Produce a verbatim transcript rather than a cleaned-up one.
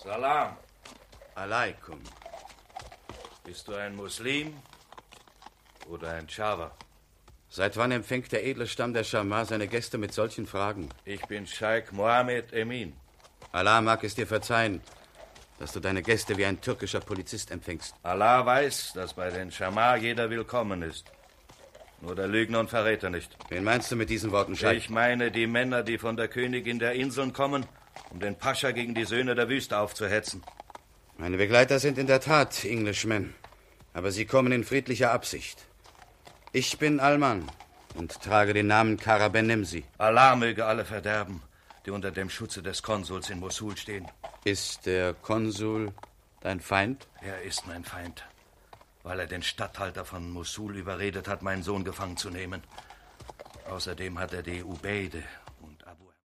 Salam. Alaikum. Bist du ein Muslim oder ein Tschawa? Seit wann empfängt der edle Stamm der Schamar seine Gäste mit solchen Fragen? Ich bin Scheik Mohammed Emin. Allah mag es dir verzeihen, dass du deine Gäste wie ein türkischer Polizist empfängst. Allah weiß, dass bei den Schamar jeder willkommen ist. Nur der Lügner und Verräter nicht. Wen meinst du mit diesen Worten, Scheik? Ich meine die Männer, die von der Königin der Inseln kommen, um den Pascha gegen die Söhne der Wüste aufzuhetzen. Meine Begleiter sind in der Tat Englishmen, aber sie kommen in friedlicher Absicht. Ich bin Alman und trage den Namen Kara Ben Nemsi. Allah möge alle verderben, die unter dem Schutze des Konsuls in Mosul stehen. Ist der Konsul dein Feind? Er ist mein Feind, weil er den Statthalter von Mosul überredet hat, meinen Sohn gefangen zu nehmen. Außerdem hat er die Ubeide,